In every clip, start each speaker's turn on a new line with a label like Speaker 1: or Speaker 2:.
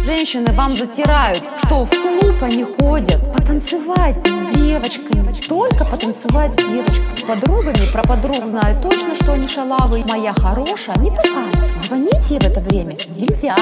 Speaker 1: Женщины вам затирают, что в клуб они ходят потанцевать с девочками. Только потанцевать с девочками. С подругами, про подруг знаю точно, что они шалавы. Моя хорошая, не такая. Звонить ей в это время нельзя.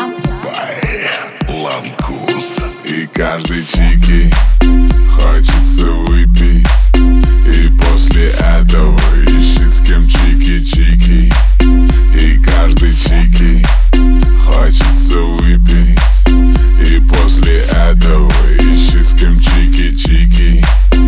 Speaker 2: Ланкус. И каждый чики хочется выпить, и после этого ищет с кем чики-чики. И каждый чики хочется выпить, и после этого ищет с кем чики-чики.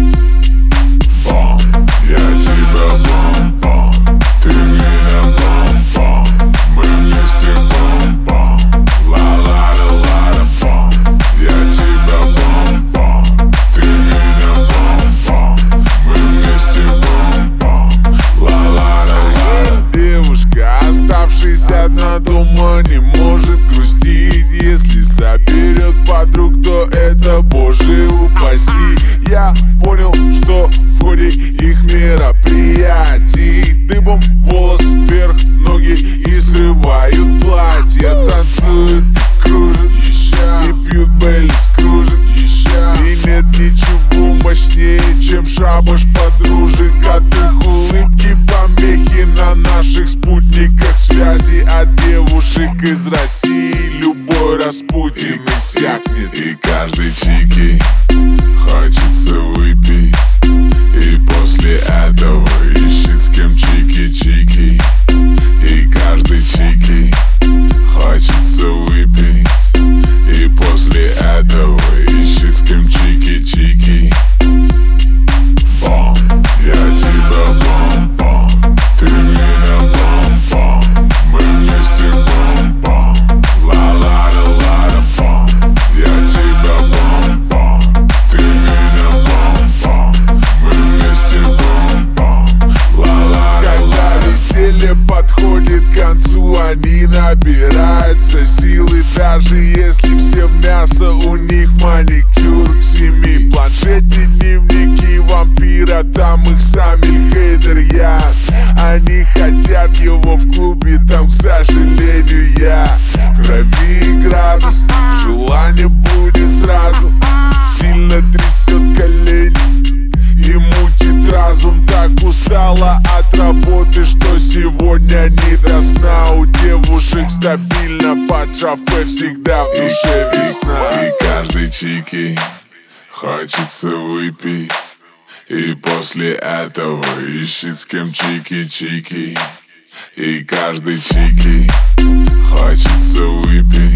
Speaker 2: Бом, я тебя бом-бом, ты меня бом-бом, мы вместе бом-бом, ла-ла-ла-ла-ла бом. Я тебя бом-бом, ты меня бом-бом, мы вместе бом-бом, ла-ла-ла-ла-ла. Девушка, оставшись одна дома, не может грустить. Если соберет подруг, то это, боже упаси. Я понял, что в ходе их мероприятий дыбом волос вверх, ноги и срывают платье. Танцуют и кружат, и пьют Бейлис, кружат. И нет ничего мощнее, чем шабаш подружек. От их улыбки помехи на наших спутниках связи. От девушек из России любой Распутин иссякнет. И каждый чики хочется выпить, и после этого ищет с кем чики-чики. И каждый чики хочется выпить, и после этого ищет с кем чики-чики. Бом, я тебя бом-бом, ты меня бом-бом, мы вместе бом-бом, ла-ла-ла-ла-ла бом. Я тебя бом-бом, ты меня бом-бом, мы вместе бом-бом, ла-ла-ла-ла. Когда веселье подходит к концу, они набираются силы. Даже если все в мясо, у них маникюр к 7. В планшете дневники вампира, там их сами хейтер я. Они хотят его в клубе, там, к сожалению, я. В крови градус, желание будет сразу. Сильно трясет колени и мутит разум. Так устала от работы, что сегодня не до сна. У девушек стабильно под шофе, всегда в душе весна. И каждый чики хочется выпить, и после этого ищет с кем чики-чики. И каждый чики хочется выпить,